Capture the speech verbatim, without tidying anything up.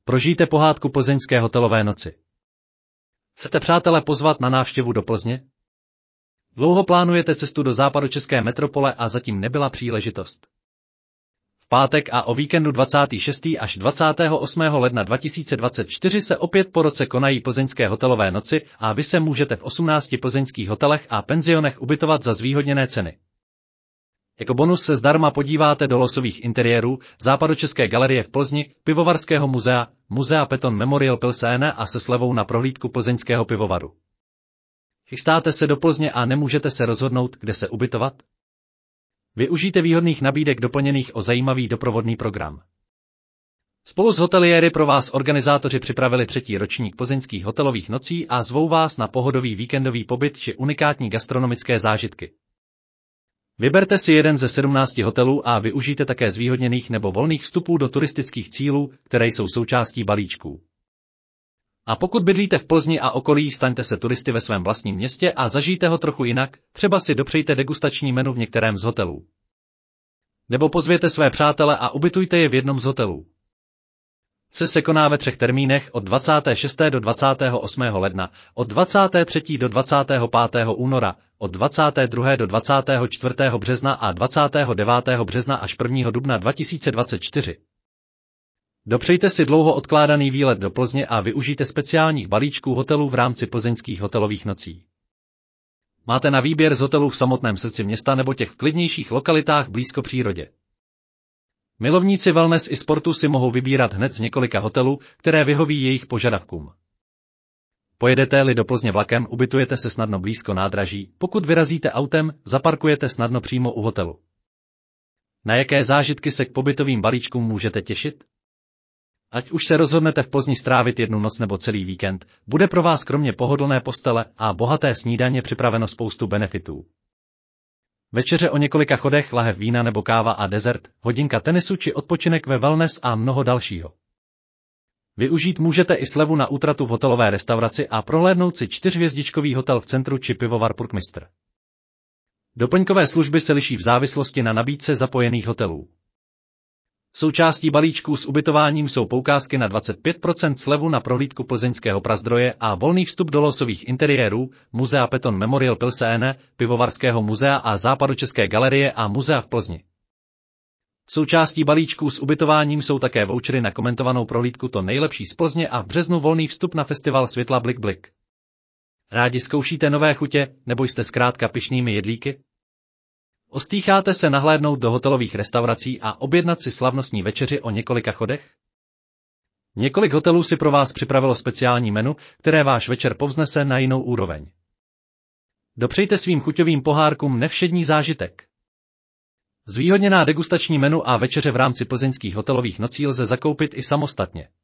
Prožijte pohádku plzeňské hotelové noci. Chcete přátele pozvat na návštěvu do Plzně? Dlouho plánujete cestu do západočeské metropole a zatím nebyla příležitost. V pátek a o víkendu dvacátého šestého až dvacátého osmého ledna dva tisíce dvacet čtyři se opět po roce konají plzeňské hotelové noci a vy se můžete v osmnácti plzeňských hotelech a penzionech ubytovat za zvýhodněné ceny. Jako bonus se zdarma podíváte do losových interiérů Západočeské galerie v Plzni, Pivovarského muzea, Muzea Peton Memorial Pilséne a se slevou na prohlídku plzeňského pivovaru. Chystáte se do Plzně a nemůžete se rozhodnout, kde se ubytovat? Využijte výhodných nabídek doplněných o zajímavý doprovodný program. Spolu s hoteliéry pro vás organizátoři připravili třetí ročník plzeňských hotelových nocí a zvou vás na pohodový víkendový pobyt či unikátní gastronomické zážitky. Vyberte si jeden ze sedmnácti hotelů a využijte také zvýhodněných nebo volných vstupů do turistických cílů, které jsou součástí balíčků. A pokud bydlíte v Plzni a okolí, staňte se turisty ve svém vlastním městě a zažijte ho trochu jinak, třeba si dopřejte degustační menu v některém z hotelů. Nebo pozvěte své přátele a ubytujte je v jednom z hotelů. Se se koná ve třech termínech od dvacátého šestého do dvacátého osmého ledna, od dvacátého třetího do dvacátého pátého února, od dvacátého druhého do dvacátého čtvrtého března a dvacátého devátého března až prvního dubna dva tisíce dvacet čtyři. Dopřejte si dlouho odkládaný výlet do Plzně a využijte speciálních balíčků hotelů v rámci plzeňských hotelových nocí. Máte na výběr z hotelů v samotném srdci města nebo těch v klidnějších lokalitách blízko přírodě. Milovníci wellness i sportu si mohou vybírat hned z několika hotelů, které vyhoví jejich požadavkům. Pojedete-li do Plzně vlakem, ubytujete se snadno blízko nádraží, pokud vyrazíte autem, zaparkujete snadno přímo u hotelu. Na jaké zážitky se k pobytovým balíčkům můžete těšit? Ať už se rozhodnete v Plzni strávit jednu noc nebo celý víkend, bude pro vás kromě pohodlné postele a bohaté snídaně připraveno spoustu benefitů. Večeře o několika chodech, lahev vína nebo káva a dezert, hodinka tenisu či odpočinek ve wellness a mnoho dalšího. Využít můžete i slevu na útratu v hotelové restauraci a prohlédnout si čtyřhvězdičkový hotel v centru či pivovar Purkmistr. Doplňkové služby se liší v závislosti na nabídce zapojených hotelů. Součástí balíčků s ubytováním jsou poukázky na dvacet pět procent slevu na prohlídku plzeňského prazdroje a volný vstup do losových interiérů Muzea Peton Memorial Pilséne, Pivovarského muzea a Západočeské galerie a muzea v Plzni. Součástí balíčků s ubytováním jsou také vouchery na komentovanou prohlídku To nejlepší z Plzně a v březnu volný vstup na festival světla Blik Blik. Rádi zkoušíte nové chutě, nebo jste zkrátka pyšnými jedlíky? Ostýcháte se nahlédnout do hotelových restaurací a objednat si slavnostní večeři o několika chodech? Několik hotelů si pro vás připravilo speciální menu, které váš večer povznese na jinou úroveň. Dopřejte svým chuťovým pohárkům nevšední zážitek. Zvýhodněná degustační menu a večeře v rámci plzeňských hotelových nocí lze zakoupit i samostatně.